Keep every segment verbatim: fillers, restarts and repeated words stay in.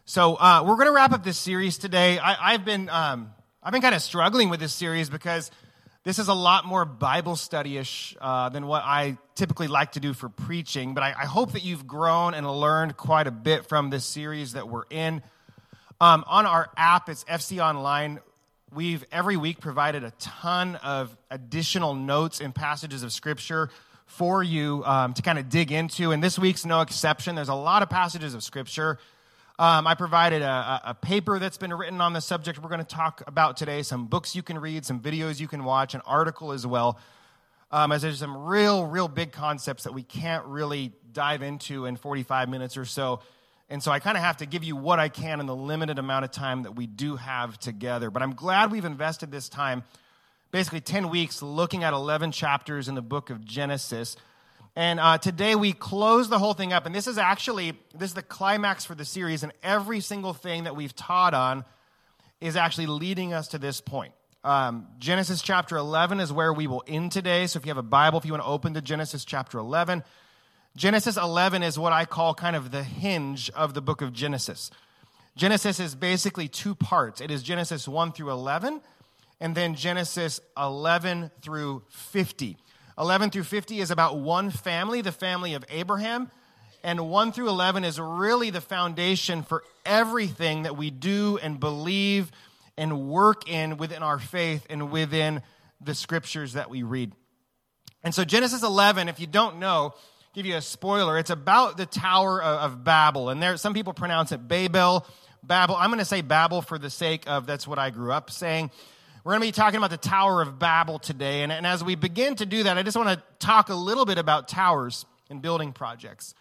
So uh, we're going to wrap up this series today. I, I've been um, I've been kind of struggling with this series because this is a lot more Bible study-ish uh, than what I typically like to do for preaching. But I, I hope that you've grown and learned quite a bit from this series that we're in. Um, on our app, it's F C Online. We've every week provided a ton of additional notes and passages of Scripture for you um, to kind of dig into. And this week's no exception. There's a lot of passages of Scripture. Um, I provided a, a paper that's been written on the subject we're going to talk about today, some books you can read, some videos you can watch, an article as well, um, as there's some real, real big concepts that we can't really dive into in forty-five minutes or so. And so I kind of have to give you what I can in the limited amount of time that we do have together. But I'm glad we've invested this time, basically ten weeks, looking at eleven chapters in the book of Genesis. And uh, today we close the whole thing up, and this is actually, this is the climax for the series, and every single thing that we've taught on is actually leading us to this point. Um, Genesis chapter eleven is where we will end today, so if you have a Bible, if you want to open to Genesis chapter eleven, Genesis eleven is what I call kind of the hinge of the book of Genesis. Genesis is basically two parts. It is Genesis one through eleven, and then Genesis eleven through fifty. eleven through fifty is about one family, the family of Abraham, and one through eleven is really the foundation for everything that we do and believe and work in within our faith and within the scriptures that we read. And so Genesis eleven, if you don't know, I'll give you a spoiler, it's about the Tower of, of Babel, and there some people pronounce it Babel, Babel. I'm going to say Babel for the sake of that's what I grew up saying. We're going to be talking about the Tower of Babel today, and, and as we begin to do that, I just want to talk a little bit about towers and building projects.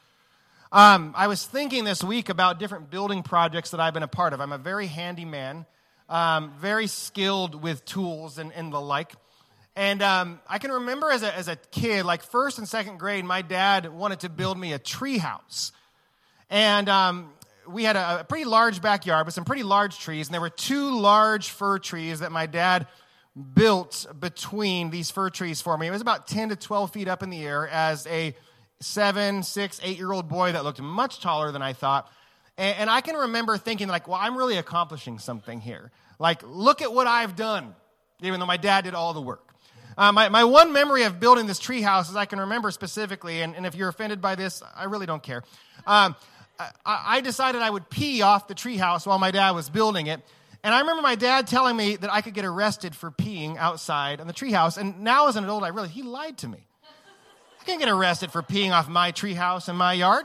Um, I was thinking this week about different building projects that I've been a part of. I'm a very handy man, um, very skilled with tools and, and the like, and um, I can remember as a, as a kid, like first and second grade, my dad wanted to build me a tree house, and um we had a, a pretty large backyard with some pretty large trees, and there were two large fir trees that my dad built between these fir trees for me. It was about ten to twelve feet up in the air as a seven, six, eight-year-old boy that looked much taller than I thought. And, and I can remember thinking, like, well, I'm really accomplishing something here. Like, look at what I've done, even though my dad did all the work. Uh, my, my one memory of building this tree house is I can remember specifically, and, and if you're offended by this, I really don't care. Um, I decided I would pee off the treehouse while my dad was building it. And I remember my dad telling me that I could get arrested for peeing outside on the treehouse. And now as an adult, I realized he lied to me. I can't get arrested for peeing off my treehouse in my yard.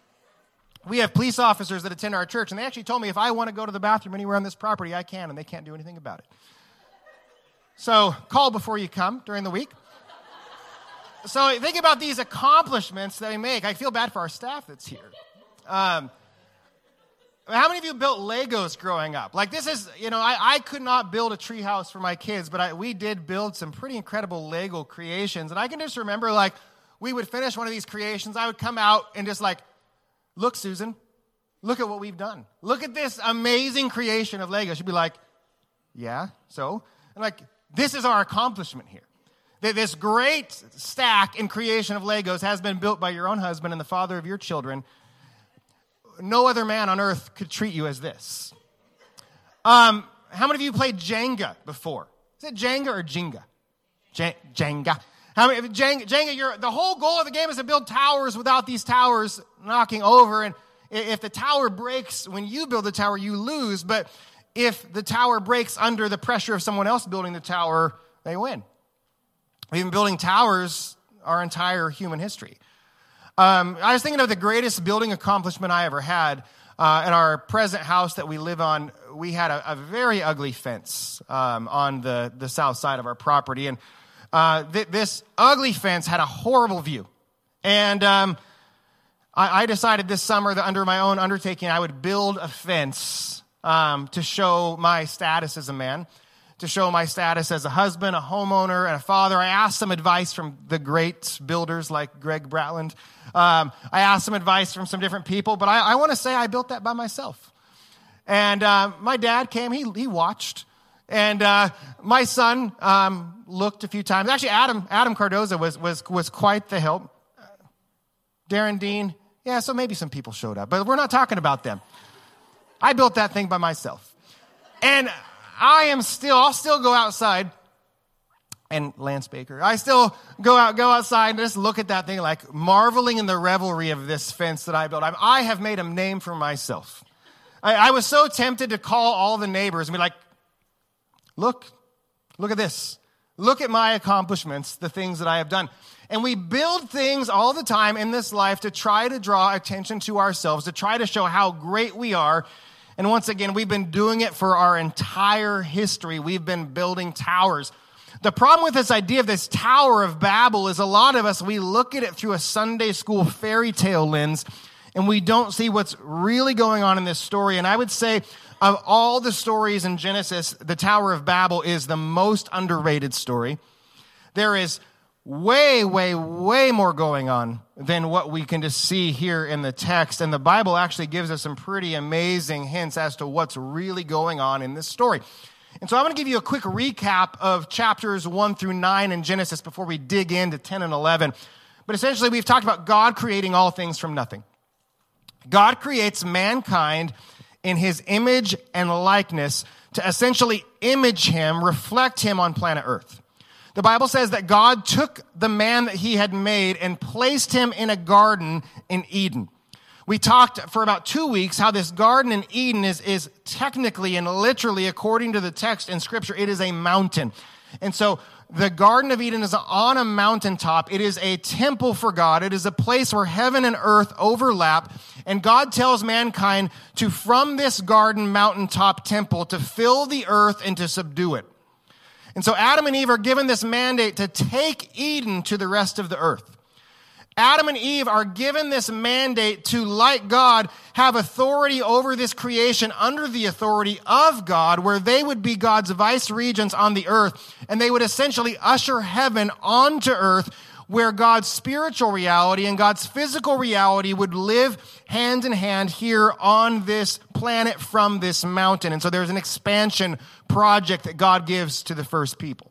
We have police officers that attend our church, and they actually told me if I want to go to the bathroom anywhere on this property, I can, and they can't do anything about it. So call before you come during the week. So think about these accomplishments that we make. I feel bad for our staff that's here. Um, how many of you built Legos growing up? Like this is, you know, I, I could not build a tree house for my kids, but I, we did build some pretty incredible Lego creations. And I can just remember like we would finish one of these creations. I would come out and just like, look, Susan, look at what we've done. Look at this amazing creation of Lego. She'd be like, yeah, so? And like, this is our accomplishment here. This great stack and creation of Legos has been built by your own husband and the father of your children. No other man on earth could treat you as this. Um, how many of you played Jenga before? Is it Jenga or Jenga? J- Jenga. How many? Jenga. Jenga. You're, the whole goal of the game is to build towers without these towers knocking over. And if the tower breaks when you build the tower, you lose. But if the tower breaks under the pressure of someone else building the tower, they win. We've been building towers our entire human history. Um, I was thinking of the greatest building accomplishment I ever had. Uh, in our present house that we live on, we had a, a very ugly fence um, on the, the south side of our property. And uh, th- this ugly fence had a horrible view. And um, I, I decided this summer that under my own undertaking, I would build a fence um, to show my status as a man, to show my status as a husband, a homeowner, and a father. I asked some advice from the great builders like Greg Bratland. Um, I asked some advice from some different people, but I, I want to say I built that by myself. And uh, my dad came, he he watched, and uh, my son um, looked a few times. Actually, Adam Adam Cardoza was was was quite the help. Darren Dean, yeah, so maybe some people showed up, but we're not talking about them. I built that thing by myself. And I am still, I'll still go outside, and Lance Baker, I still go out, go outside and just look at that thing like marveling in the revelry of this fence that I built. I, I have made a name for myself. I, I was so tempted to call all the neighbors and be like, look, look at this. Look at my accomplishments, the things that I have done. And we build things all the time in this life to try to draw attention to ourselves, to try to show how great we are. And once again, we've been doing it for our entire history. We've been building towers. The problem with this idea of this Tower of Babel is a lot of us, we look at it through a Sunday school fairy tale lens, and we don't see what's really going on in this story. And I would say of all the stories in Genesis, the Tower of Babel is the most underrated story. There is way, way, way more going on than what we can just see here in the text. And the Bible actually gives us some pretty amazing hints as to what's really going on in this story. And so I'm going to give you a quick recap of chapters one through nine in Genesis before we dig into ten and eleven. But essentially, we've talked about God creating all things from nothing. God creates mankind in his image and likeness to essentially image him, reflect him on planet Earth. The Bible says that God took the man that he had made and placed him in a garden in Eden. We talked for about two weeks how this garden in Eden is, is technically and literally, according to the text in Scripture, it is a mountain. And so the Garden of Eden is on a mountaintop. It is a temple for God. It is a place where heaven and earth overlap. And God tells mankind to, from this garden mountaintop temple, to fill the earth and to subdue it. And so Adam and Eve are given this mandate to take Eden to the rest of the earth. Adam and Eve are given this mandate to, like God, have authority over this creation under the authority of God, where they would be God's vice regents on the earth, and they would essentially usher heaven onto earth, where God's spiritual reality and God's physical reality would live hand in hand here on this planet from this mountain. And so there's an expansion project that God gives to the first people.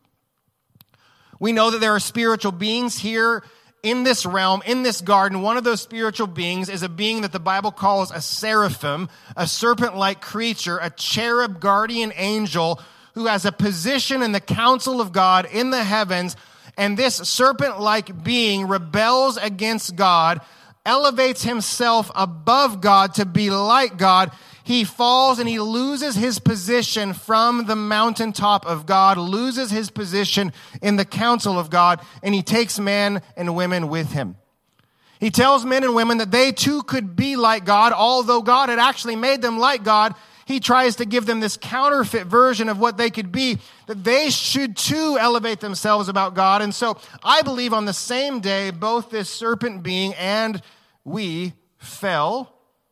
We know that there are spiritual beings here in this realm, in this garden. One of those spiritual beings is a being that the Bible calls a seraphim, a serpent-like creature, a cherub guardian angel who has a position in the council of God in the heavens. And this serpent-like being rebels against God, elevates himself above God to be like God. He falls and he loses his position from the mountaintop of God, loses his position in the council of God, and he takes men and women with him. He tells men and women that they too could be like God, although God had actually made them like God. He tries to give them this counterfeit version of what they could be, that they should too elevate themselves about God. And so I believe on the same day, both this serpent being and we fell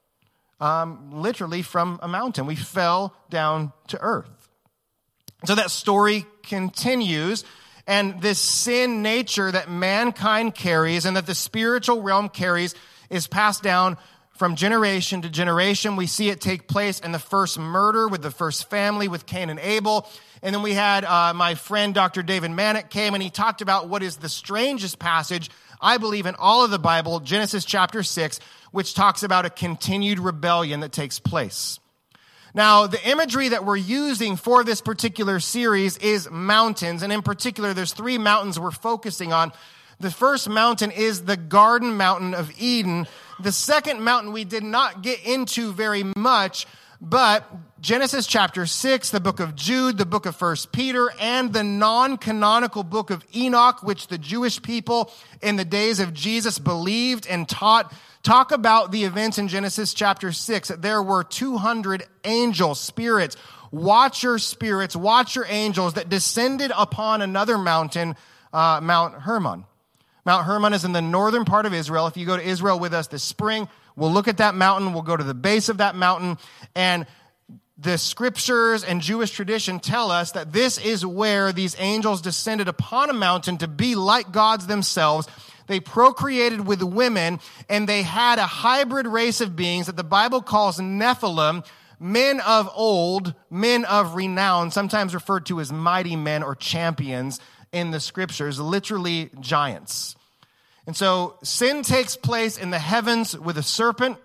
um, literally from a mountain. We fell down to earth. So that story continues, and this sin nature that mankind carries and that the spiritual realm carries is passed down from generation to generation. We see it take place in the first murder with the first family with Cain and Abel. And then we had uh, my friend Doctor David Manick came and he talked about what is the strangest passage, I believe, in all of the Bible, Genesis chapter six, which talks about a continued rebellion that takes place. Now, the imagery that we're using for this particular series is mountains. And in particular, there's three mountains we're focusing on. The first mountain is the Garden Mountain of Eden. The second mountain we did not get into very much, but Genesis chapter six, the book of Jude, the book of First Peter, and the non-canonical book of Enoch, which the Jewish people in the days of Jesus believed and taught, talk about the events in Genesis chapter six, that there were two hundred angel spirits, watcher spirits, watcher angels that descended upon another mountain, uh, Mount Hermon. Mount Hermon is in the northern part of Israel. If you go to Israel with us this spring, we'll look at that mountain. We'll go to the base of that mountain. And the scriptures and Jewish tradition tell us that this is where these angels descended upon a mountain to be like gods themselves. They procreated with women, and they had a hybrid race of beings that the Bible calls Nephilim, men of old, men of renown, sometimes referred to as mighty men or champions in the scriptures, literally giants. And so sin takes place in the heavens with a serpent.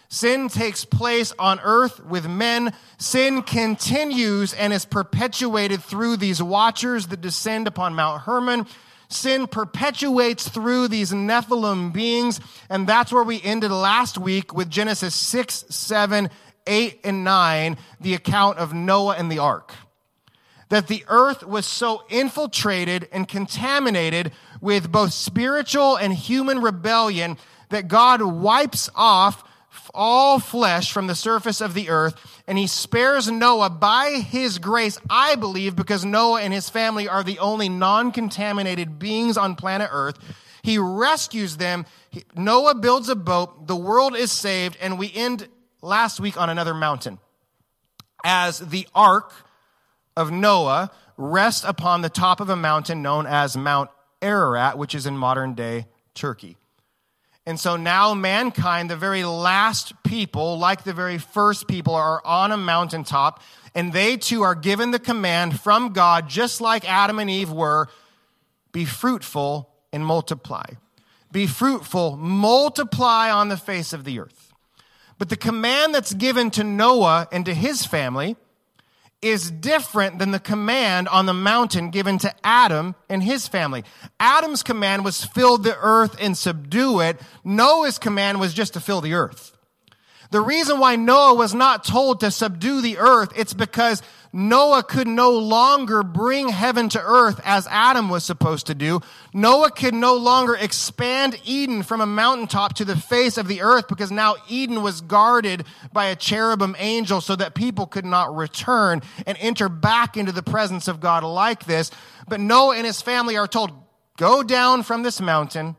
Sin takes place on earth with men. Sin continues and is perpetuated through these watchers that descend upon Mount Hermon. Sin perpetuates through these Nephilim beings, and that's where we ended last week with Genesis six, seven, eight, and nine, the account of Noah and the ark. That the earth was so infiltrated and contaminated with both spiritual and human rebellion that God wipes off all flesh from the surface of the earth, and he spares Noah by his grace, I believe, because Noah and his family are the only non-contaminated beings on planet Earth. He rescues them. Noah builds a boat. The world is saved, and we end last week on another mountain as the ark of Noah rests upon the top of a mountain known as Mount Ararat, which is in modern-day Turkey. And so now mankind, the very last people, like the very first people, are on a mountaintop, and they too are given the command from God, just like Adam and Eve were, be fruitful and multiply. Be fruitful, multiply on the face of the earth. But the command that's given to Noah and to his family is different than the command on the mountain given to Adam and his family. Adam's command was fill the earth and subdue it. Noah's command was just to fill the earth. The reason why Noah was not told to subdue the earth, it's because Noah could no longer bring heaven to earth as Adam was supposed to do. Noah could no longer expand Eden from a mountaintop to the face of the earth because now Eden was guarded by a cherubim angel so that people could not return and enter back into the presence of God like this. But Noah and his family are told, go down from this mountain,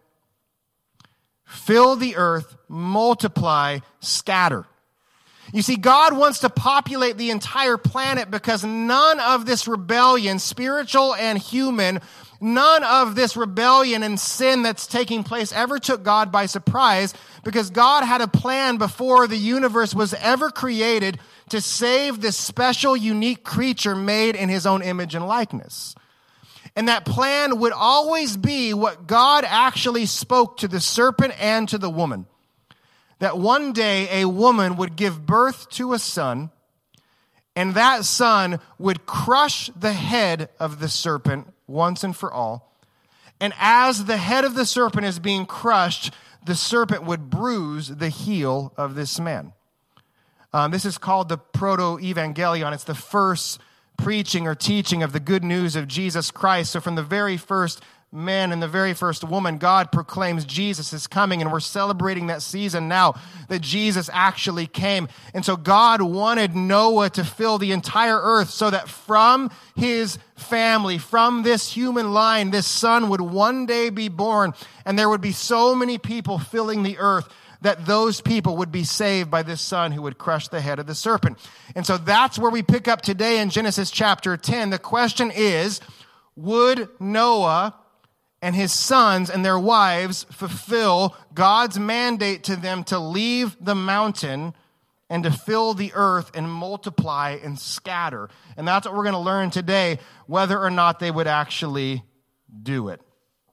fill the earth, multiply, scatter. You see, God wants to populate the entire planet because none of this rebellion, spiritual and human, none of this rebellion and sin that's taking place ever took God by surprise, because God had a plan before the universe was ever created to save this special, unique creature made in his own image and likeness. And that plan would always be what God actually spoke to the serpent and to the woman. That one day a woman would give birth to a son, and that son would crush the head of the serpent once and for all. And as the head of the serpent is being crushed, the serpent would bruise the heel of this man. Um, this is called the Proto-Evangelion. It's the first preaching or teaching of the good news of Jesus Christ. So from the very first man and the very first woman, God proclaims Jesus is coming, and we're celebrating that season now that Jesus actually came. And so God wanted Noah to fill the entire earth so that from his family, from this human line, this son would one day be born, and there would be so many people filling the earth that those people would be saved by this son who would crush the head of the serpent. And so that's where we pick up today in Genesis chapter ten. The question is, would Noah and his sons and their wives fulfill God's mandate to them to leave the mountain and to fill the earth and multiply and scatter? And that's what we're going to learn today, whether or not they would actually do it.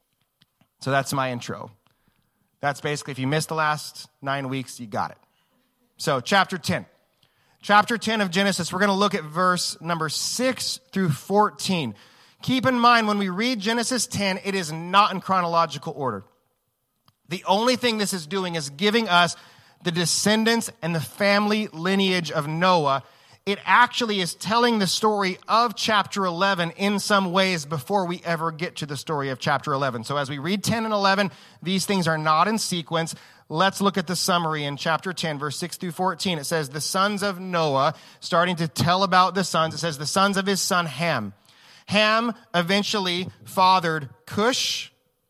So that's my intro. That's basically, if you missed the last nine weeks, you got it. So chapter ten. Chapter ten of Genesis, we're going to look at verse number six through fourteen. Keep in mind, when we read Genesis ten, it is not in chronological order. The only thing this is doing is giving us the descendants and the family lineage of Noah. It actually is telling the story of chapter eleven in some ways before we ever get to the story of chapter eleven. So as we read ten and eleven, these things are not in sequence. Let's look at the summary in chapter ten, verse six through fourteen. It says, the sons of Noah, starting to tell about the sons, it says, the sons of his son Ham. Ham eventually fathered Cush,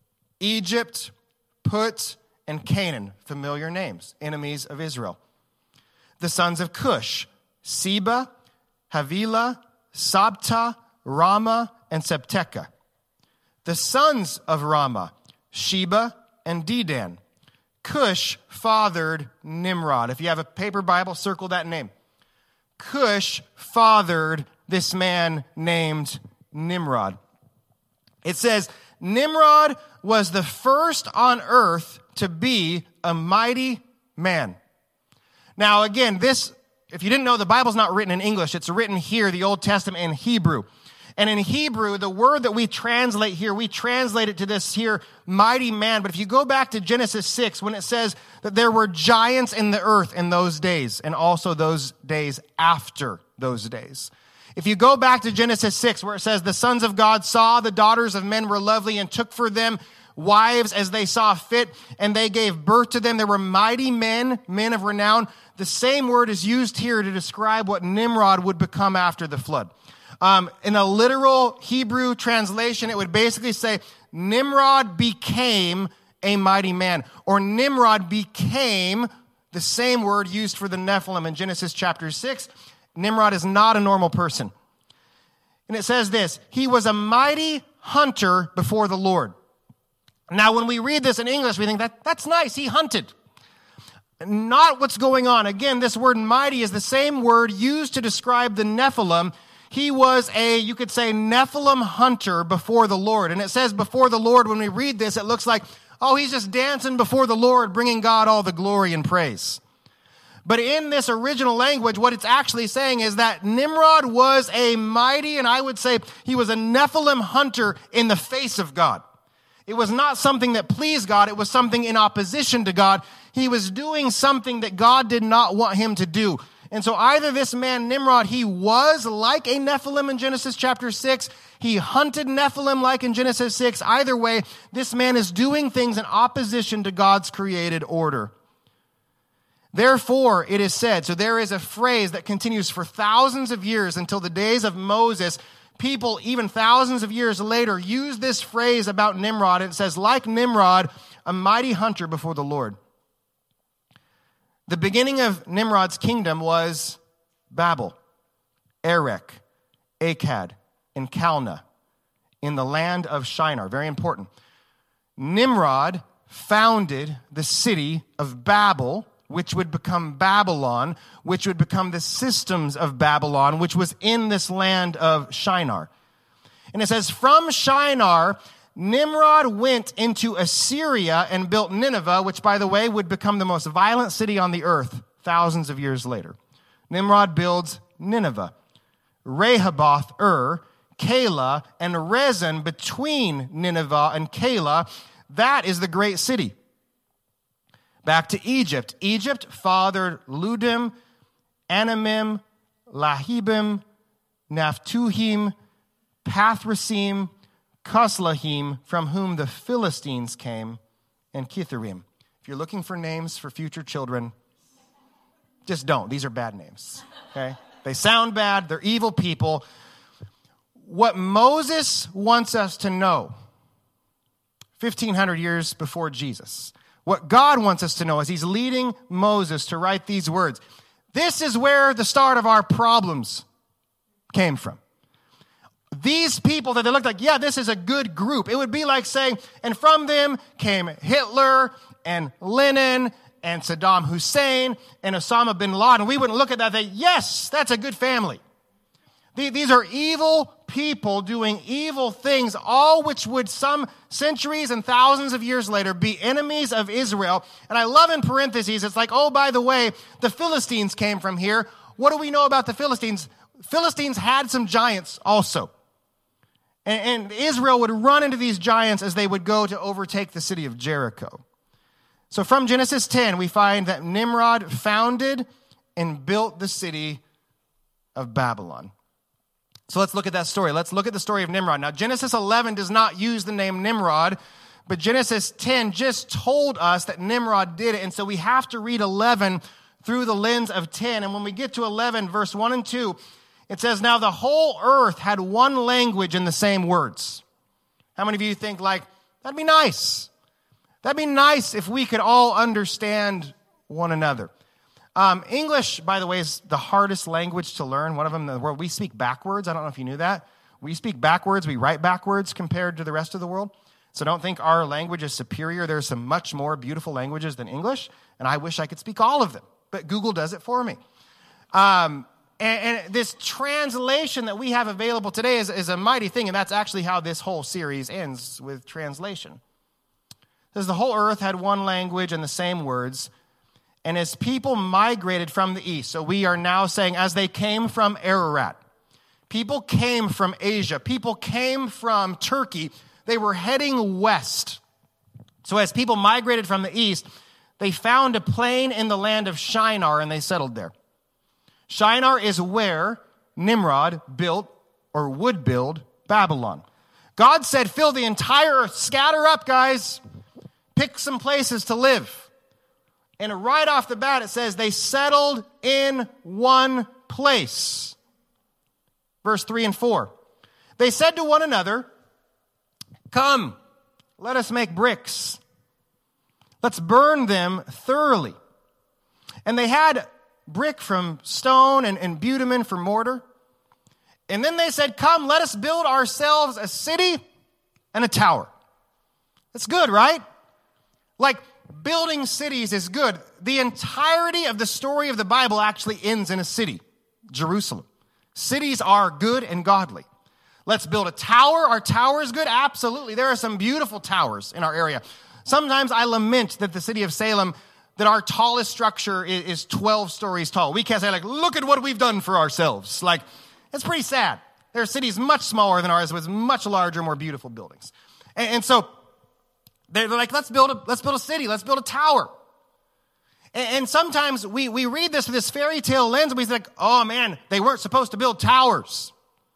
Egypt, Put, and Canaan, familiar names, enemies of Israel. The sons of Cush, Seba, Havilah, Sabta, Rama, and Septeka. The sons of Rama, Sheba, and Dedan. Cush fathered Nimrod. If you have a paper Bible, circle that name. Cush fathered this man named Nimrod. It says, Nimrod was the first on earth to be a mighty man. Now, again, this, if you didn't know, the Bible's not written in English. It's written here, the Old Testament, in Hebrew. And in Hebrew, the word that we translate here, we translate it to this here, mighty man. But if you go back to Genesis six, when it says that there were giants in the earth in those days, and also those days after those days. If you go back to Genesis six, where it says, the sons of God saw the daughters of men were lovely and took for them wives as they saw fit, and they gave birth to them. There were mighty men, men of renown. The same word is used here to describe what Nimrod would become after the flood. Um, in a literal Hebrew translation, it would basically say, Nimrod became a mighty man, or Nimrod became the same word used for the Nephilim in Genesis chapter six. Nimrod is not a normal person. And it says this, he was a mighty hunter before the Lord. Now, when we read this in English, we think that that's nice. He hunted. Not what's going on. Again, this word mighty is the same word used to describe the Nephilim. He was a, you could say, Nephilim hunter before the Lord. And it says before the Lord, when we read this, it looks like, oh, he's just dancing before the Lord, bringing God all the glory and praise. But in this original language, what it's actually saying is that Nimrod was a mighty, and I would say he was a Nephilim hunter in the face of God. It was not something that pleased God. It was something in opposition to God. He was doing something that God did not want him to do. And so either this man, Nimrod, he was like a Nephilim in Genesis chapter six. He hunted Nephilim like in Genesis six. Either way, this man is doing things in opposition to God's created order. Therefore, it is said, so there is a phrase that continues for thousands of years until the days of Moses. People, even thousands of years later, use this phrase about Nimrod. It says, like Nimrod, a mighty hunter before the Lord. The beginning of Nimrod's kingdom was Babel, Erech, Akkad, and Calneh in the land of Shinar. Very important. Nimrod founded the city of Babel, which would become Babylon, which would become the systems of Babylon, which was in this land of Shinar. And it says, from Shinar, Nimrod went into Assyria and built Nineveh, which, by the way, would become the most violent city on the earth thousands of years later. Nimrod builds Nineveh, Rehoboth, Ur, Calah, and Rezin between Nineveh and Calah. That is the great city. Back to Egypt. Egypt fathered Ludim, Anamim, Lahibim, Naphtuhim, Pathrasim, Kaslahim, from whom the Philistines came, and Kitharim. If you're looking for names for future children, just don't. These are bad names, okay? They sound bad. They're evil people. What Moses wants us to know, fifteen hundred years before Jesus, what God wants us to know as he's leading Moses to write these words, this is where the start of our problems came from. These people that they looked like, yeah, this is a good group. It would be like saying, and from them came Hitler and Lenin and Saddam Hussein and Osama bin Laden. We wouldn't look at that and say, yes, that's a good family. These are evil people doing evil things, all which would some centuries and thousands of years later be enemies of Israel. And I love in parentheses, it's like, oh, by the way, the Philistines came from here. What do we know about the Philistines? Philistines had some giants also. And, and Israel would run into these giants as they would go to overtake the city of Jericho. So from Genesis ten, we find that Nimrod founded and built the city of Babylon. So let's look at that story. Let's look at the story of Nimrod. Now, Genesis eleven does not use the name Nimrod, but Genesis ten just told us that Nimrod did it. And so we have to read eleven through the lens of ten. And when we get to eleven, verse one and two, it says, now the whole earth had one language in the same words. How many of you think like, that'd be nice. That'd be nice if we could all understand one another. Um, English, by the way, is the hardest language to learn. One of them in the world. We speak backwards. I don't know if you knew that. We speak backwards. We write backwards compared to the rest of the world. So don't think our language is superior. There's some much more beautiful languages than English, and I wish I could speak all of them. But Google does it for me. Um, and, and this translation that we have available today is, is a mighty thing, and that's actually how this whole series ends, with translation. It says the whole earth had one language and the same words. and his people migrated from the east. So we are now saying as they came from Ararat. People came from Asia. People came from Turkey. They were heading west. So as people migrated from the east, they found a plain in the land of Shinar, and they settled there. Shinar is where Nimrod built or would build Babylon. God said, fill the entire earth, scatter up, guys. Pick some places to live. And right off the bat, it says they settled in one place. Verse three and four. They said to one another, come, let us make bricks. Let's burn them thoroughly. And they had brick from stone and, and bitumen for mortar. And then they said, come, let us build ourselves a city and a tower. That's good, right? Like, building cities is good. The entirety of the story of the Bible actually ends in a city, Jerusalem. Cities are good and godly. Let's build a tower. Our tower is good. Absolutely. There are some beautiful towers in our area. Sometimes I lament that the city of Salem, that our tallest structure is, is twelve stories tall. We can't say, like, look at what we've done for ourselves. Like, it's pretty sad. There are cities much smaller than ours with much larger, more beautiful buildings. And, and so they're like, let's build a, let's build a city. Let's build a tower. And, and sometimes we, we read this with this fairy tale lens, and we think, oh, man, they weren't supposed to build towers.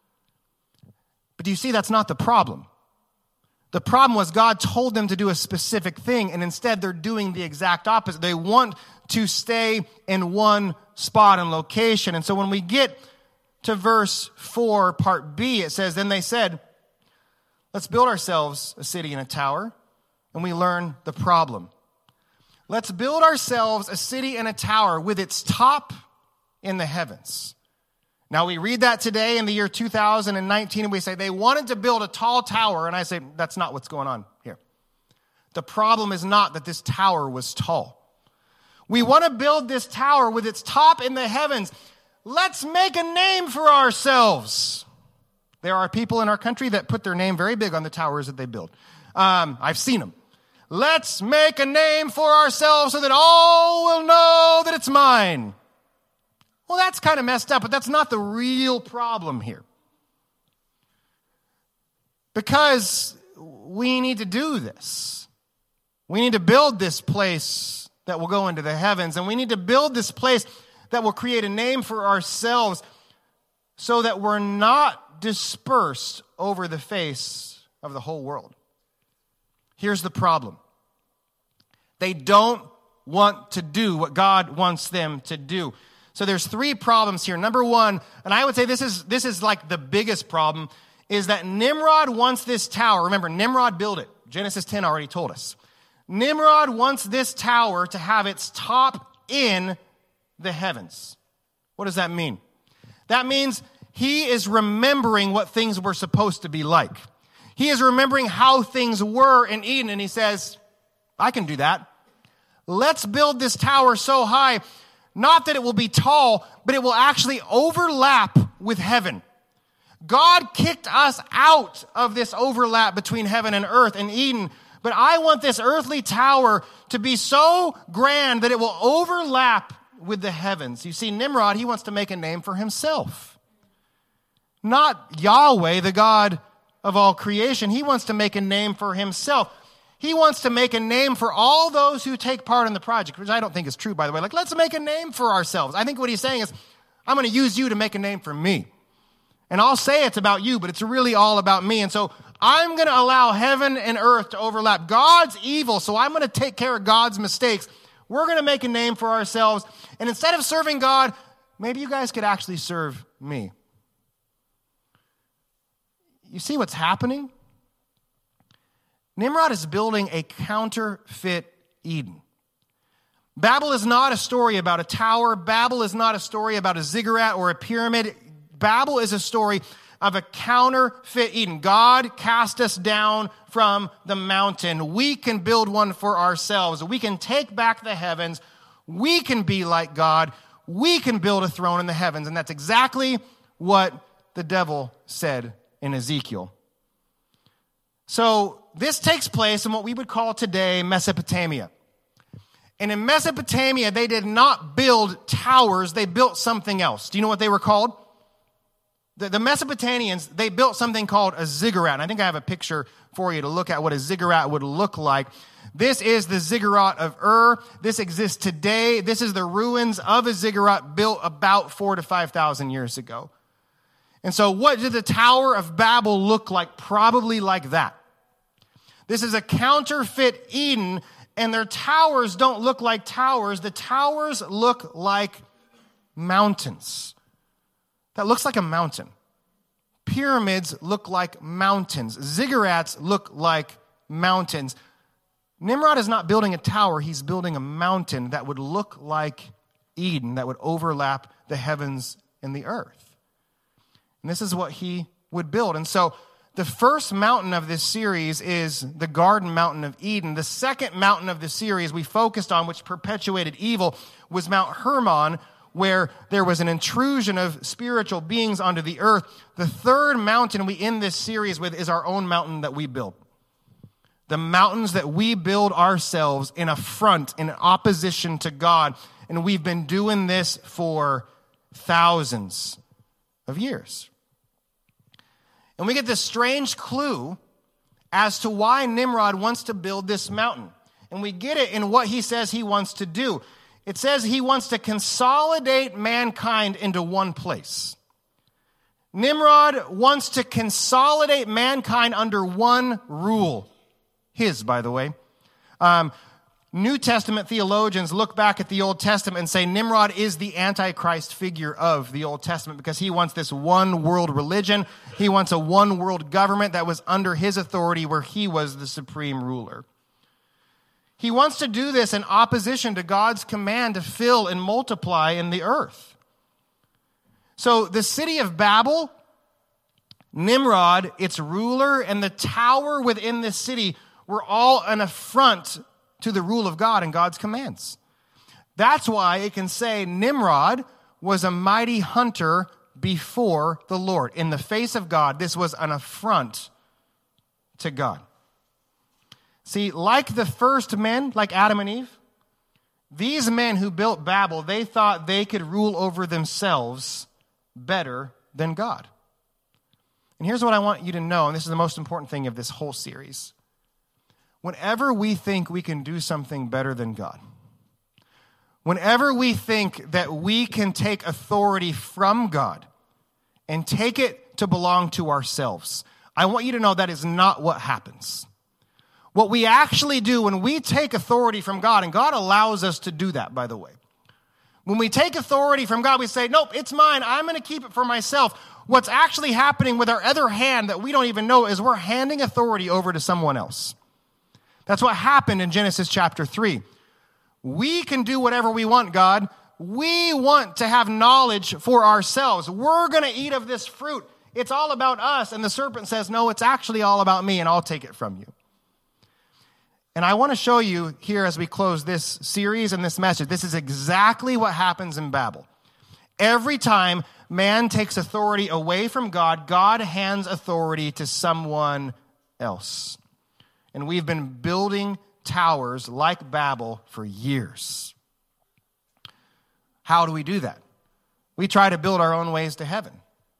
But do you see, that's not the problem. The problem was God told them to do a specific thing, and instead they're doing the exact opposite. They want to stay in one spot and location. And so when we get to verse four, part B, it says, then they said, let's build ourselves a city and a tower, and we learn the problem. Let's build ourselves a city and a tower with its top in the heavens. Now, we read that today in the year two thousand nineteen, and we say they wanted to build a tall tower, and I say that's not what's going on here. The problem is not that this tower was tall. We want to build this tower with its top in the heavens. Let's make a name for ourselves. There are people in our country that put their name very big on the towers that they build. Um, I've seen them. Let's make a name for ourselves so that all will know that it's mine. Well, that's kind of messed up, but that's not the real problem here. Because we need to do this. We need to build this place that will go into the heavens, and we need to build this place that will create a name for ourselves so that we're not dispersed over the face of the whole world. Here's the problem. They don't want to do what God wants them to do. So there's three problems here. Number one, and I would say this is this is like the biggest problem, is that Nimrod wants this tower. Remember, Nimrod built it. Genesis ten already told us. Nimrod wants this tower to have its top in the heavens. What does that mean? That means he is remembering what things were supposed to be like. He is remembering how things were in Eden, and he says, I can do that. Let's build this tower so high, not that it will be tall, but it will actually overlap with heaven. God kicked us out of this overlap between heaven and earth in Eden, but I want this earthly tower to be so grand that it will overlap with the heavens. You see, Nimrod, he wants to make a name for himself. Not Yahweh, the God of all creation. He wants to make a name for himself. He wants to make a name for all those who take part in the project, which I don't think is true, by the way. Like, let's make a name for ourselves. I think what he's saying is, I'm going to use you to make a name for me. And I'll say it's about you, but it's really all about me. And so I'm going to allow heaven and earth to overlap. God's evil, so I'm going to take care of God's mistakes. We're going to make a name for ourselves. And instead of serving God, maybe you guys could actually serve me. You see what's happening? Nimrod is building a counterfeit Eden. Babel is not a story about a tower. Babel is not a story about a ziggurat or a pyramid. Babel is a story of a counterfeit Eden. God cast us down from the mountain. We can build one for ourselves. We can take back the heavens. We can be like God. We can build a throne in the heavens. And that's exactly what the devil said in Ezekiel. So this takes place in what we would call today Mesopotamia. And in Mesopotamia, they did not build towers, they built something else. Do you know what they were called? The, the Mesopotamians, they built something called a ziggurat. And I think I have a picture for you to look at what a ziggurat would look like. This is the ziggurat of Ur. This exists today. This is the ruins of a ziggurat built about four to five thousand years ago. And so what did the Tower of Babel look like? Probably like that. This is a counterfeit Eden, and their towers don't look like towers. The towers look like mountains. That looks like a mountain. Pyramids look like mountains. Ziggurats look like mountains. Nimrod is not building a tower. He's building a mountain that would look like Eden, that would overlap the heavens and the earth. And this is what he would build. And so the first mountain of this series is the Garden Mountain of Eden. The second mountain of the series we focused on, which perpetuated evil, was Mount Hermon, where there was an intrusion of spiritual beings onto the earth. The third mountain we end this series with is our own mountain that we build. The mountains that we build ourselves in affront, in opposition to God. And we've been doing this for thousands of years. And we get this strange clue as to why Nimrod wants to build this mountain. And we get it in what he says he wants to do. It says he wants to consolidate mankind into one place. Nimrod wants to consolidate mankind under one rule. His, by the way. Um, New Testament theologians look back at the Old Testament and say Nimrod is the Antichrist figure of the Old Testament because he wants this one world religion. He wants a one world government that was under his authority where he was the supreme ruler. He wants to do this in opposition to God's command to fill and multiply in the earth. So the city of Babel, Nimrod, its ruler, and the tower within this city were all an affront to the rule of God and God's commands. That's why it can say Nimrod was a mighty hunter before the Lord. In the face of God, this was an affront to God. See, like the first men, like Adam and Eve, these men who built Babel, they thought they could rule over themselves better than God. And here's what I want you to know, and this is the most important thing of this whole series. Whenever we think we can do something better than God, whenever we think that we can take authority from God and take it to belong to ourselves, I want you to know that is not what happens. What we actually do when we take authority from God, and God allows us to do that, by the way. When we take authority from God, we say, nope, it's mine. I'm going to keep it for myself. What's actually happening with our other hand that we don't even know is we're handing authority over to someone else. That's what happened in Genesis chapter three. We can do whatever we want, God. We want to have knowledge for ourselves. We're going to eat of this fruit. It's all about us. And the serpent says, no, it's actually all about me, and I'll take it from you. And I want to show you here as we close this series and this message, this is exactly what happens in Babel. Every time man takes authority away from God, God hands authority to someone else. And we've been building towers like Babel for years. How do we do that? We try to build our own ways to heaven.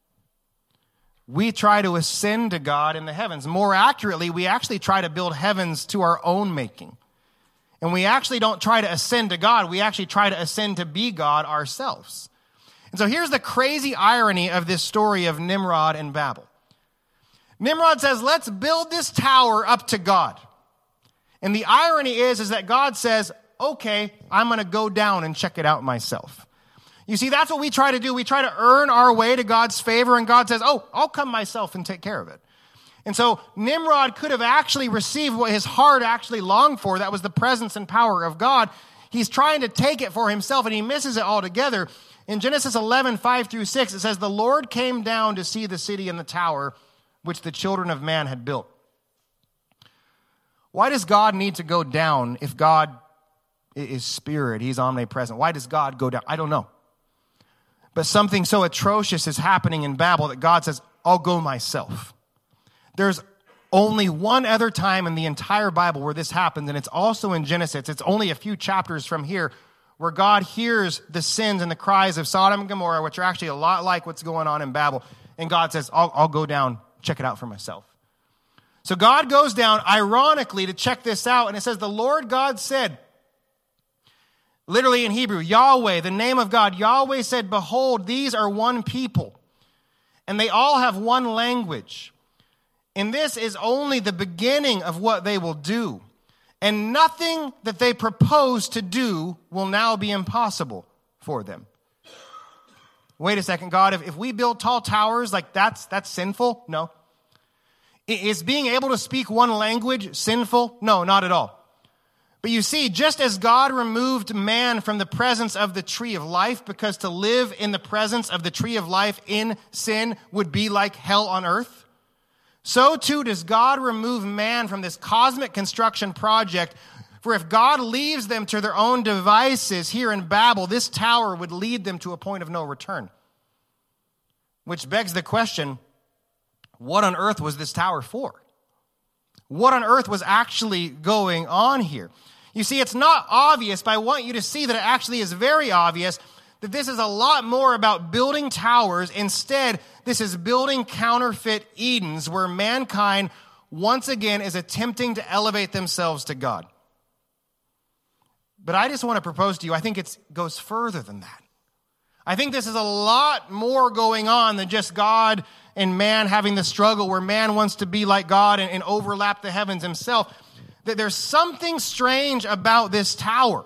We try to ascend to God in the heavens. More accurately, we actually try to build heavens to our own making. And we actually don't try to ascend to God. We actually try to ascend to be God ourselves. And so here's the crazy irony of this story of Nimrod and Babel. Nimrod says, let's build this tower up to God. And the irony is, is that God says, okay, I'm going to go down and check it out myself. You see, that's what we try to do. We try to earn our way to God's favor, and God says, oh, I'll come myself and take care of it. And so Nimrod could have actually received what his heart actually longed for. That was the presence and power of God. He's trying to take it for himself, and he misses it altogether. In Genesis eleven, five through six, it says, the Lord came down to see the city and the tower which the children of man had built. Why does God need to go down if God is spirit? He's omnipresent. Why does God go down? I don't know. But something so atrocious is happening in Babel that God says, I'll go myself. There's only one other time in the entire Bible where this happens, and it's also in Genesis. It's only a few chapters from here where God hears the sins and the cries of Sodom and Gomorrah, which are actually a lot like what's going on in Babel. And God says, I'll, I'll go down, check it out for myself. So God goes down, ironically, to check this out. And it says, the Lord God said, literally in Hebrew, Yahweh, the name of God, Yahweh said, behold, these are one people, and they all have one language. And this is only the beginning of what they will do. And nothing that they propose to do will now be impossible for them. Wait a second, God, if, if we build tall towers, like that's that's sinful? No. Is being able to speak one language sinful? No, not at all. But you see, just as God removed man from the presence of the tree of life, because to live in the presence of the tree of life in sin would be like hell on earth, so too does God remove man from this cosmic construction project. For if God leaves them to their own devices here in Babel, this tower would lead them to a point of no return. Which begs the question, what on earth was this tower for? What on earth was actually going on here? You see, it's not obvious, but I want you to see that it actually is very obvious that this is a lot more about building towers. Instead, this is building counterfeit Edens where mankind once again is attempting to elevate themselves to God. But I just want to propose to you, I think it goes further than that. I think this is a lot more going on than just God and man having the struggle where man wants to be like God and, and overlap the heavens himself. That there's something strange about this tower.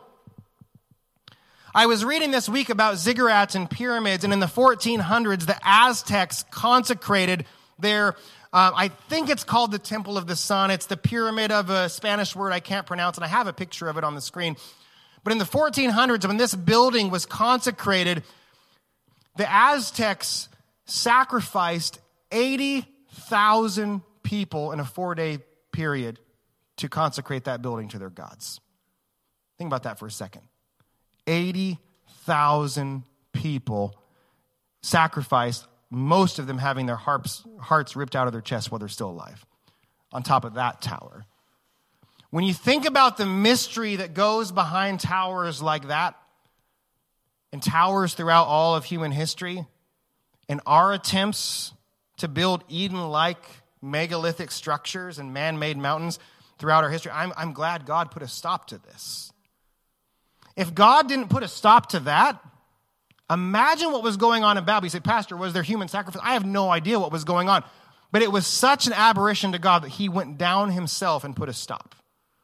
I was reading this week about ziggurats and pyramids, and in the fourteen hundreds, the Aztecs consecrated their, uh, I think it's called the Temple of the Sun. It's the pyramid of a Spanish word I can't pronounce, and I have a picture of it on the screen. But in the fourteen hundreds, when this building was consecrated, the Aztecs sacrificed eighty thousand people in a four-day period to consecrate that building to their gods. Think about that for a second. eighty thousand people sacrificed, most of them having their hearts, hearts ripped out of their chests while they're still alive, on top of that tower. When you think about the mystery that goes behind towers like that, and towers throughout all of human history, and our attempts to build Eden-like megalithic structures and man-made mountains throughout our history, I'm, I'm glad God put a stop to this. If God didn't put a stop to that, imagine what was going on in Babel. You say, Pastor, was there human sacrifice? I have no idea what was going on. But it was such an aberration to God that he went down himself and put a stop.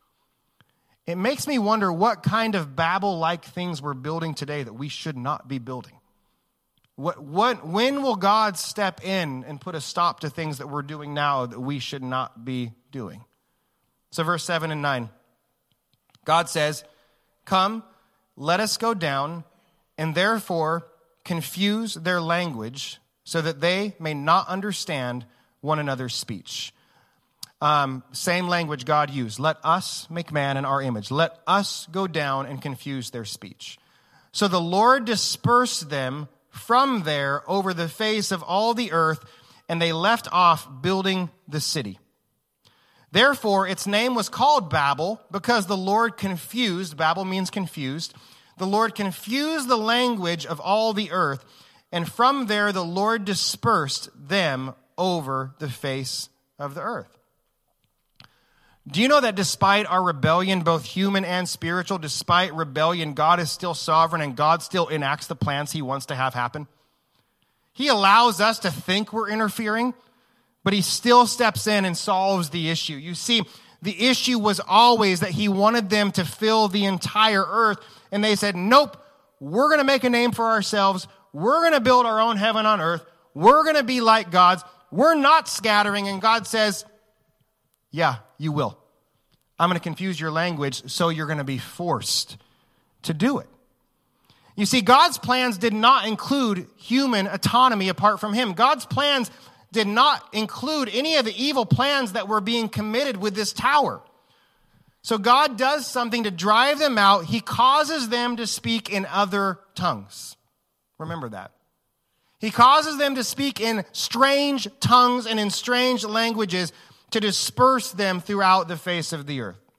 It makes me wonder what kind of Babel-like things we're building today that we should not be building. What, what, when will God step in and put a stop to things that we're doing now that we should not be doing? So verse seven and nine, God says, come, let us go down, and therefore confuse their language so that they may not understand one another's speech. Um, same language God used. Let us make man in our image. Let us go down and confuse their speech. So the Lord dispersed them from there over the face of all the earth, and they left off building the city. Therefore, its name was called Babel, because the Lord confused, Babel means confused, the Lord confused the language of all the earth, and from there the Lord dispersed them over the face of the earth. Do you know that despite our rebellion, both human and spiritual, despite rebellion, God is still sovereign and God still enacts the plans he wants to have happen? He allows us to think we're interfering, but he still steps in and solves the issue. You see, the issue was always that he wanted them to fill the entire earth, and they said, nope, we're going to make a name for ourselves. We're going to build our own heaven on earth. We're going to be like gods. We're not scattering, and God says, yeah, you will. I'm going to confuse your language, so you're going to be forced to do it. You see, God's plans did not include human autonomy apart from him. God's plans did not include any of the evil plans that were being committed with this tower. So God does something to drive them out. He causes them to speak in other tongues. Remember that. He causes them to speak in strange tongues and in strange languages to disperse them throughout the face of the earth.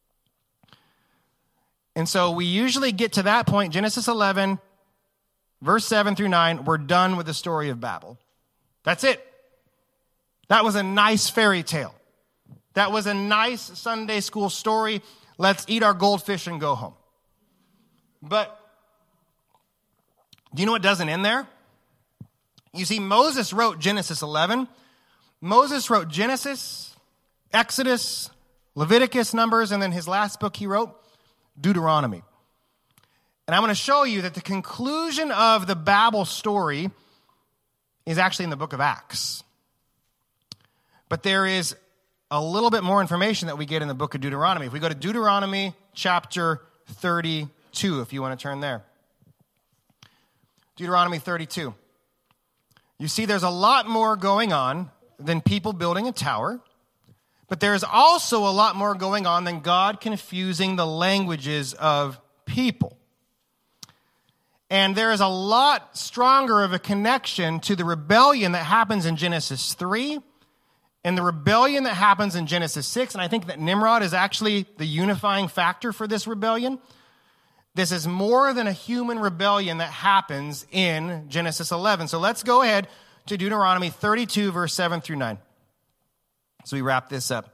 And so we usually get to that point, Genesis eleven, verse seven through nine, we're done with the story of Babel. That's it. That was a nice fairy tale. That was a nice Sunday school story. Let's eat our goldfish and go home. But do you know what doesn't end there? You see, Moses wrote Genesis eleven. Moses wrote Genesis, Exodus, Leviticus, Numbers, and then his last book he wrote, Deuteronomy. And I'm going to show you that the conclusion of the Babel story is actually in the book of Acts. But there is a little bit more information that we get in the book of Deuteronomy. If we go to Deuteronomy chapter thirty-two, if you want to turn there. Deuteronomy thirty-two. You see, there's a lot more going on than people building a tower, but there's also a lot more going on than God confusing the languages of people. And there is a lot stronger of a connection to the rebellion that happens in Genesis three and the rebellion that happens in Genesis six. And I think that Nimrod is actually the unifying factor for this rebellion. This is more than a human rebellion that happens in Genesis eleven. So let's go ahead to Deuteronomy thirty-two, verse seven through nine. So we wrap this up.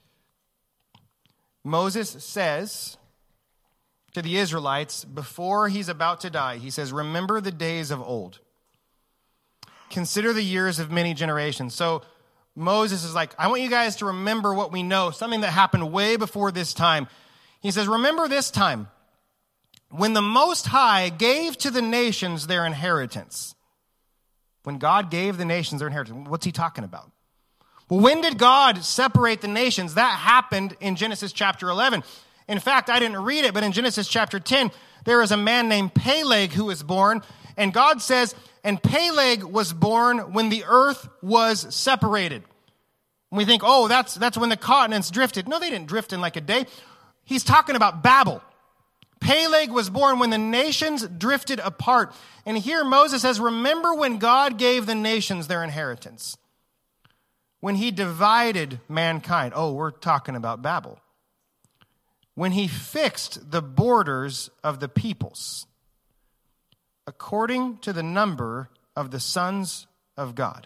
Moses says to the Israelites before he's about to die, he says, remember the days of old. Consider the years of many generations. So Moses is like, I want you guys to remember what we know, something that happened way before this time. He says, remember this time when the Most High gave to the nations their inheritance. When God gave the nations their inheritance, what's he talking about? Well, when did God separate the nations? That happened in Genesis chapter eleven. In fact, I didn't read it, but in Genesis chapter ten, there is a man named Peleg who was born, and God says, and Peleg was born when the earth was separated. And we think, oh, that's, that's when the continents drifted. No, they didn't drift in like a day. He's talking about Babel. Peleg was born when the nations drifted apart. And here Moses says, remember when God gave the nations their inheritance. When he divided mankind. Oh, we're talking about Babel. When he fixed the borders of the peoples according to the number of the sons of God.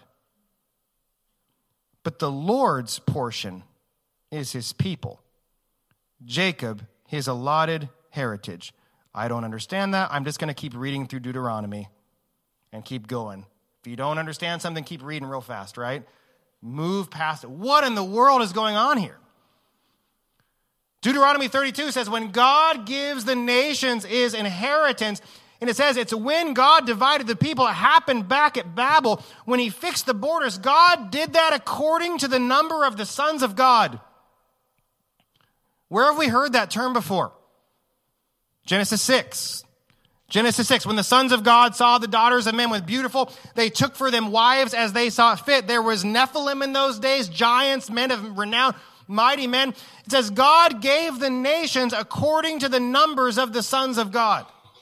But the Lord's portion is his people, Jacob, his allotted heritage. I don't understand that. I'm just going to keep reading through Deuteronomy and keep going. If you don't understand something, keep reading real fast, right? Move past it. What in the world is going on here? Deuteronomy thirty-two says, when God gives the nations his inheritance, and it says it's when God divided the people. It happened back at Babel when he fixed the borders. God did that according to the number of the sons of God. Where have we heard that term before? Genesis six. Genesis six, when the sons of God saw the daughters of men with beautiful, they took for them wives as they saw fit. There was Nephilim in those days, giants, men of renown, mighty men. It says God gave the nations according to the numbers of the sons of God.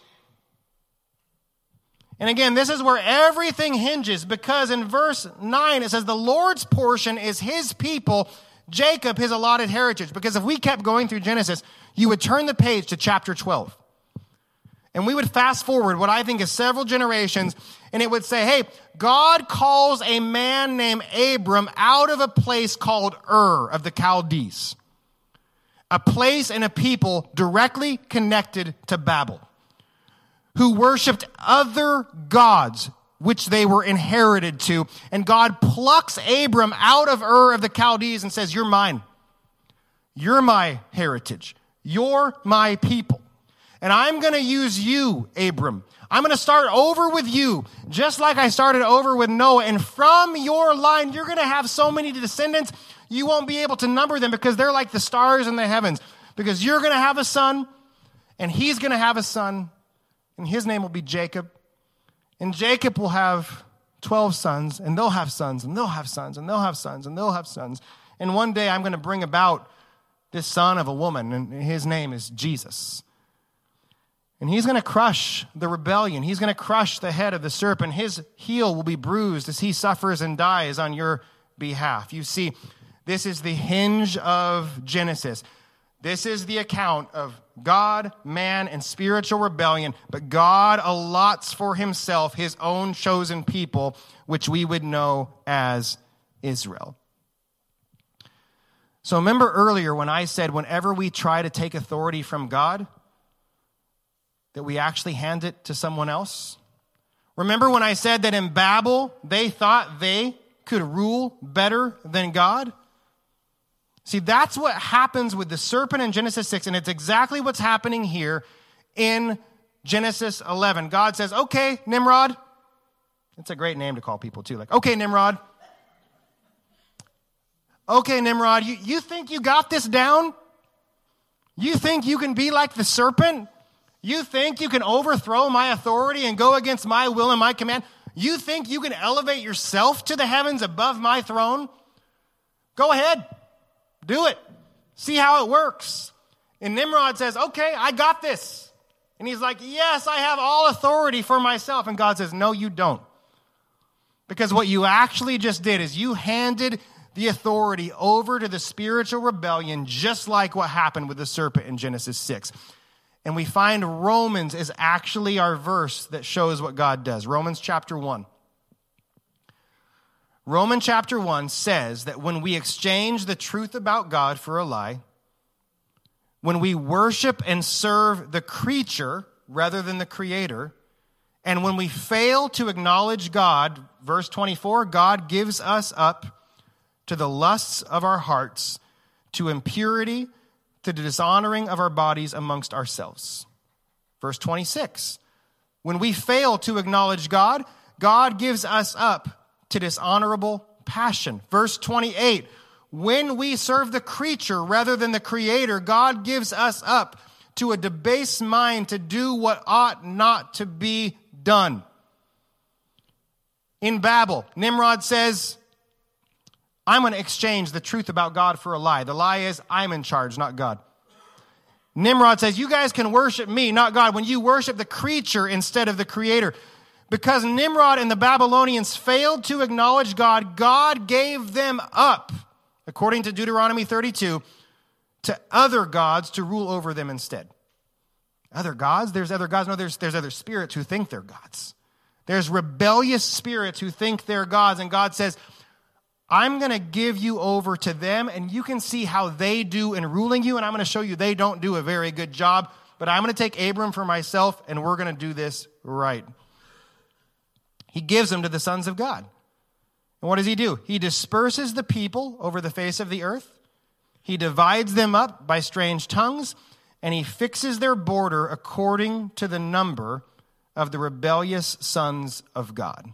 And again, this is where everything hinges, because in verse nine it says the Lord's portion is his people, Jacob his allotted heritage. Because if we kept going through Genesis, you would turn the page to chapter twelve. And we would fast forward what I think is several generations, and it would say, hey, God calls a man named Abram out of a place called Ur of the Chaldees, a place and a people directly connected to Babel, who worshiped other gods, which they were inherited to. And God plucks Abram out of Ur of the Chaldees and says, you're mine. You're my heritage. You're my people. And I'm going to use you, Abram. I'm going to start over with you, just like I started over with Noah. And from your line, you're going to have so many descendants, you won't be able to number them because they're like the stars in the heavens. Because you're going to have a son, and he's going to have a son, and his name will be Jacob. And Jacob will have twelve sons, and they'll have sons, and they'll have sons, and they'll have sons, and they'll have sons. And one day I'm going to bring about this son of a woman, and his name is Jesus. And he's going to crush the rebellion. He's going to crush the head of the serpent. His heel will be bruised as he suffers and dies on your behalf. You see, This is the hinge of Genesis. This is the account of God, man, and spiritual rebellion, but God allots for himself his own chosen people, which we would know as Israel. So remember earlier when I said whenever we try to take authority from God, that we actually hand it to someone else? Remember when I said that in Babel, they thought they could rule better than God? See, that's what happens with the serpent in Genesis six, and it's exactly what's happening here in Genesis eleven. God says, okay, Nimrod. It's a great name to call people too. Like, okay, Nimrod. Okay, Nimrod, you, you think you got this down? You think you can be like the serpent? You think you can overthrow my authority and go against my will and my command? You think you can elevate yourself to the heavens above my throne? Go ahead. Do it. See how it works. And Nimrod says, okay, I got this. And he's like, yes, I have all authority for myself. And God says, no, you don't. Because what you actually just did is you handed the authority over to the spiritual rebellion, just like what happened with the serpent in Genesis six. And we find Romans is actually our verse that shows what God does. Romans chapter one. Romans chapter one says that when we exchange the truth about God for a lie, when we worship and serve the creature rather than the creator, and when we fail to acknowledge God, verse twenty-four, God gives us up to the lusts of our hearts, to impurity, to the dishonoring of our bodies amongst ourselves. Verse twenty-six, when we fail to acknowledge God, God gives us up to dishonorable passion. Verse twenty-eight, when we serve the creature rather than the creator, God gives us up to a debased mind to do what ought not to be done. In Babel, Nimrod says, I'm going to exchange the truth about God for a lie. The lie is, I'm in charge, not God. Nimrod says, you guys can worship me, not God, when you worship the creature instead of the creator. Because Nimrod and the Babylonians failed to acknowledge God, God gave them up, according to Deuteronomy thirty-two, to other gods to rule over them instead. Other gods? There's other gods? No, there's, there's other spirits who think they're gods. There's rebellious spirits who think they're gods, and God says, I'm going to give you over to them, and you can see how they do in ruling you, and I'm going to show you they don't do a very good job, but I'm going to take Abram for myself, and we're going to do this right. He gives them to the sons of God. And what does he do? He disperses the people over the face of the earth. He divides them up by strange tongues, and he fixes their border according to the number of the rebellious sons of God.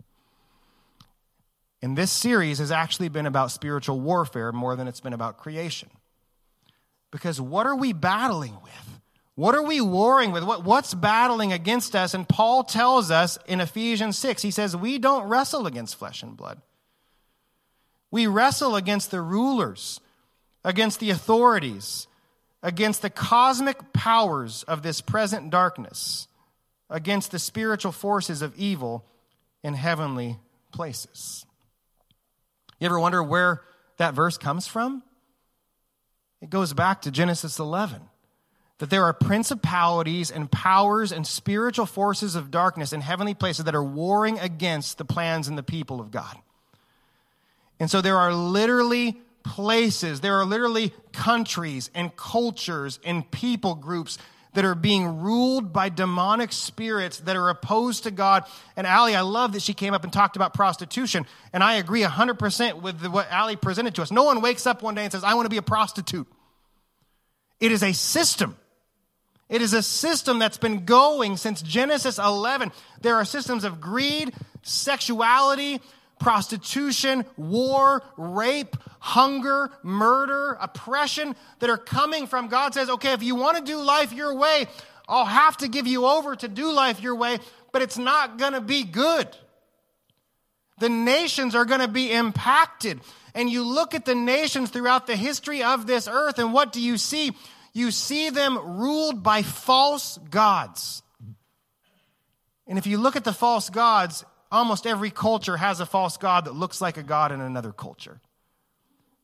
And this series has actually been about spiritual warfare more than it's been about creation. Because what are we battling with? What are we warring with? What, what's battling against us? And Paul tells us in Ephesians six, he says, we don't wrestle against flesh and blood. We wrestle against the rulers, against the authorities, against the cosmic powers of this present darkness, against the spiritual forces of evil in heavenly places. You ever wonder where that verse comes from? It goes back to Genesis eleven. That there are principalities and powers and spiritual forces of darkness in heavenly places that are warring against the plans and the people of God. And so there are literally places, there are literally countries and cultures and people groups that are being ruled by demonic spirits that are opposed to God. And Allie, I love that she came up and talked about prostitution. And I agree one hundred percent with the, what Allie presented to us. No one wakes up one day and says, I want to be a prostitute. It is a system. It is a system that's been going since Genesis eleven. There are systems of greed, sexuality, prostitution, war, rape, hunger, murder, oppression that are coming from God. Says, okay, if you want to do life your way, I'll have to give you over to do life your way, but it's not going to be good. The nations are going to be impacted. And you look at the nations throughout the history of this earth, and what do you see? You see them ruled by false gods. And if you look at the false gods, almost every culture has a false god that looks like a god in another culture.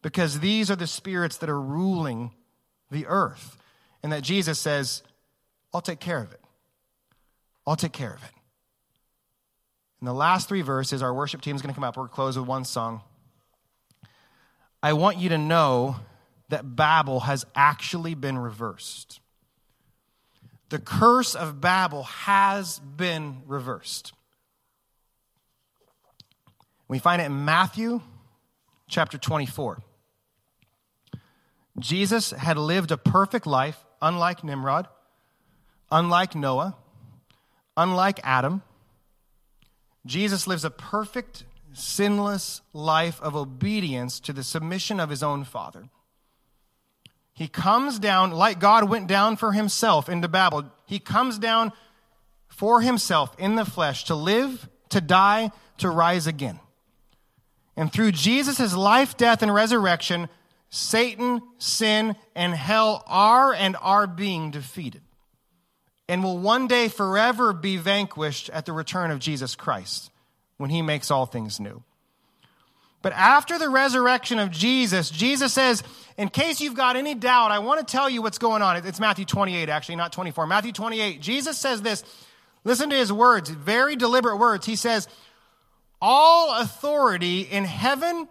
because these are the spirits that are ruling the earth. And that Jesus says, I'll take care of it. I'll take care of it. In the last three verses, our worship team is going to come up. We're going to close with one song. I want you to know that Babel has actually been reversed. The curse of Babel has been reversed. We find it in Matthew chapter twenty-four. Jesus had lived a perfect life, unlike Nimrod, unlike Noah, unlike Adam. Jesus lives a perfect, sinless life of obedience to the submission of his own Father. He comes down, like God went down for himself into Babel, he comes down for himself in the flesh to live, to die, to rise again. And through Jesus' life, death, and resurrection, Satan, sin, and hell are and are being defeated and will one day forever be vanquished at the return of Jesus Christ when he makes all things new. But after the resurrection of Jesus, Jesus says, in case you've got any doubt, I want to tell you what's going on. It's Matthew twenty-eight, actually, not twenty-four. Matthew twenty-eight, Jesus says this. Listen to his words, very deliberate words. He says, all authority in heaven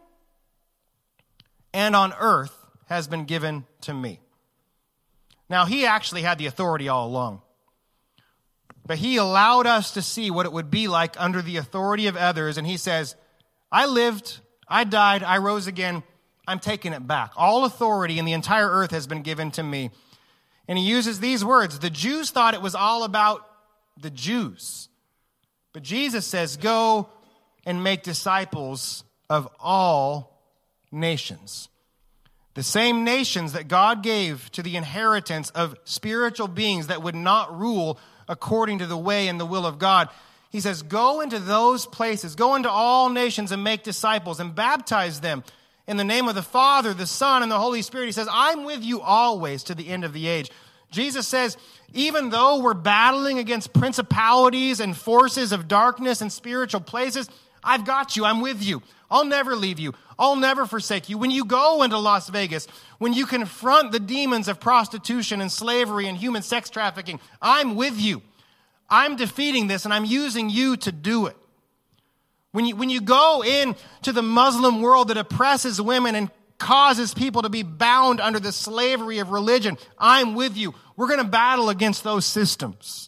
and on earth has been given to me. Now, he actually had the authority all along. But he allowed us to see what it would be like under the authority of others. And he says, I lived, I died, I rose again. I'm taking it back. All authority in the entire earth has been given to me. And he uses these words. The Jews thought it was all about the Jews. But Jesus says, go and make disciples of all nations. The same nations that God gave to the inheritance of spiritual beings that would not rule according to the way and the will of God. He says, go into those places, go into all nations and make disciples and baptize them in the name of the Father, the Son, and the Holy Spirit. He says, I'm with you always to the end of the age. Jesus says, even though we're battling against principalities and forces of darkness and spiritual places, I've got you. I'm with you. I'll never leave you. I'll never forsake you. When you go into Las Vegas, when you confront the demons of prostitution and slavery and human sex trafficking, I'm with you. I'm defeating this, and I'm using you to do it. When you, when you go into the Muslim world that oppresses women and causes people to be bound under the slavery of religion, I'm with you. We're going to battle against those systems.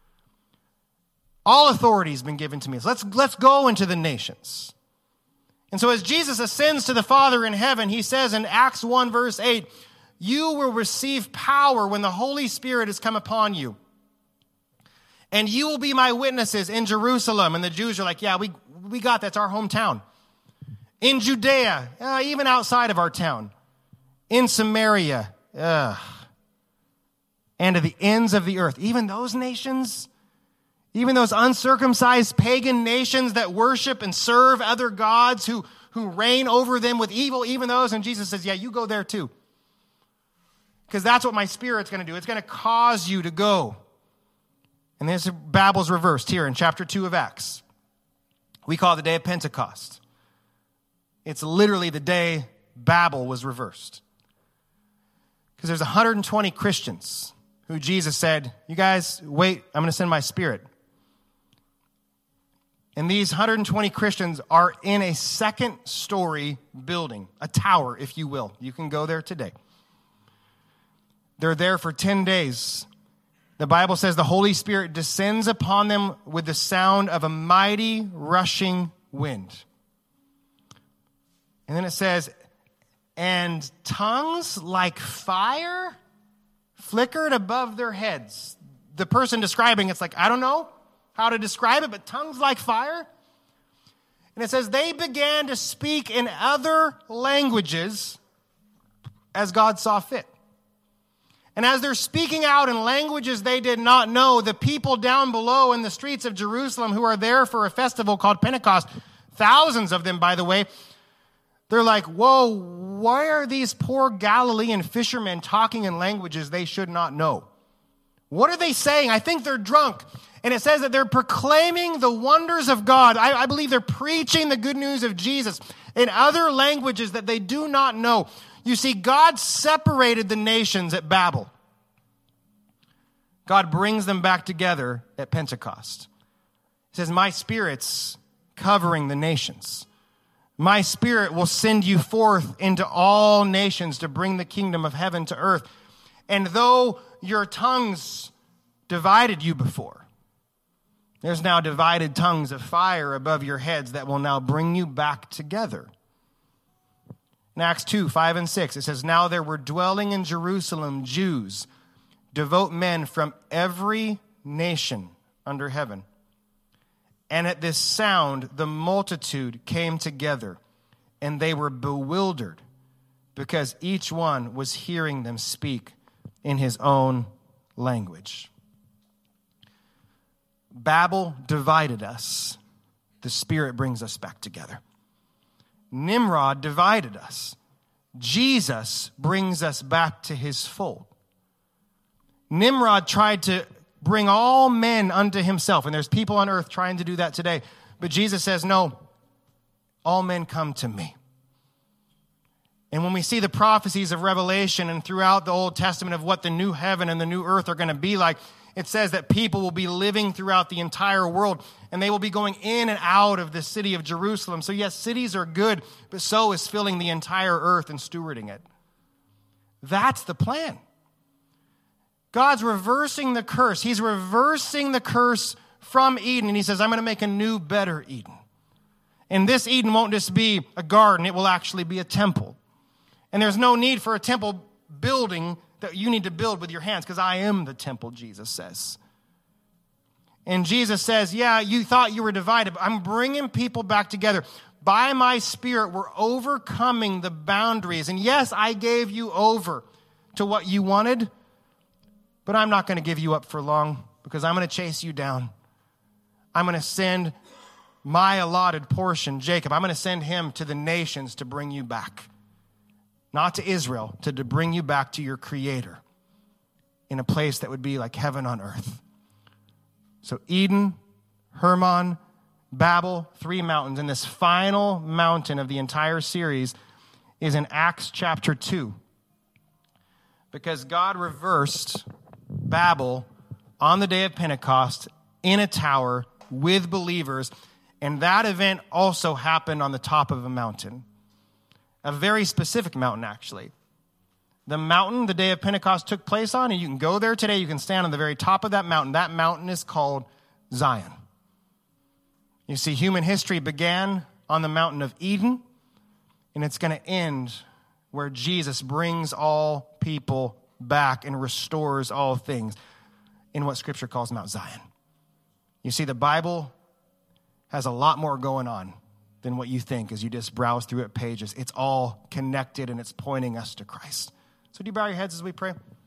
All authority has been given to me. So let's, let's go into the nations. And so as Jesus ascends to the Father in heaven, he says in Acts one verse eight, you will receive power when the Holy Spirit has come upon you. And you will be my witnesses in Jerusalem. And the Jews are like, yeah, we, we got that. It's our hometown. In Judea, uh, even outside of our town. In Samaria, uh, and to the ends of the earth. Even those nations, even those uncircumcised pagan nations that worship and serve other gods who, who reign over them with evil, even those. And Jesus says, yeah, you go there too. Because that's what my Spirit's going to do. It's going to cause you to go. And this Babel's reversed here in chapter two of Acts. We call it the day of Pentecost. It's literally the day Babel was reversed. Because there's one hundred twenty Christians who Jesus said, you guys, wait, I'm going to send my Spirit. And these one hundred twenty Christians are in a second story building, a tower, if you will. You can go there today. They're there for ten days. The Bible says the Holy Spirit descends upon them with the sound of a mighty rushing wind. And then it says, and tongues like fire flickered above their heads. The person describing it's like, I don't know how to describe it, but tongues like fire. And it says they began to speak in other languages as God saw fit. And as they're speaking out in languages they did not know, the people down below in the streets of Jerusalem who are there for a festival called Pentecost, thousands of them, by the way, they're like, whoa, why are these poor Galilean fishermen talking in languages they should not know? What are they saying? I think they're drunk. And it says that they're proclaiming the wonders of God. I, I believe they're preaching the good news of Jesus in other languages that they do not know. You see, God separated the nations at Babel. God brings them back together at Pentecost. He says, my Spirit's covering the nations. My Spirit will send you forth into all nations to bring the kingdom of heaven to earth. And though your tongues divided you before, there's now divided tongues of fire above your heads that will now bring you back together. In Acts two, five and six, it says, now there were dwelling in Jerusalem Jews, devout men from every nation under heaven. And at this sound, the multitude came together, and they were bewildered because each one was hearing them speak in his own language. Babel divided us. The Spirit brings us back together. Nimrod divided us. Jesus brings us back to his fold. Nimrod tried to bring all men unto himself, and there's people on earth trying to do that today. But Jesus says, no, all men come to me. And when we see the prophecies of Revelation and throughout the Old Testament of what the new heaven and the new earth are going to be like, it says that people will be living throughout the entire world, and they will be going in and out of the city of Jerusalem. So yes, cities are good, but so is filling the entire earth and stewarding it. That's the plan. God's reversing the curse. He's reversing the curse from Eden, and he says, I'm going to make a new, better Eden. And this Eden won't just be a garden. It will actually be a temple. And there's no need for a temple building that you need to build with your hands, because I am the temple, Jesus says. And Jesus says, yeah, you thought you were divided, but I'm bringing people back together. By my Spirit, we're overcoming the boundaries. And yes, I gave you over to what you wanted, but I'm not going to give you up for long, because I'm going to chase you down. I'm going to send my allotted portion, Jacob. I'm going to send him to the nations to bring you back. Not to Israel, to, to bring you back to your Creator in a place that would be like heaven on earth. So Eden, Hermon, Babel, three mountains. And this final mountain of the entire series is in Acts chapter two. Because God reversed Babel on the day of Pentecost in a tower with believers. And that event also happened on the top of a mountain. A very specific mountain, actually. The mountain the day of Pentecost took place on, and you can go there today, you can stand on the very top of that mountain. That mountain is called Zion. You see, human history began on the mountain of Eden, and it's going to end where Jesus brings all people back and restores all things in what Scripture calls Mount Zion. You see, the Bible has a lot more going on than what you think as you just browse through it pages. It's all connected, and it's pointing us to Christ. So do you bow your heads as we pray?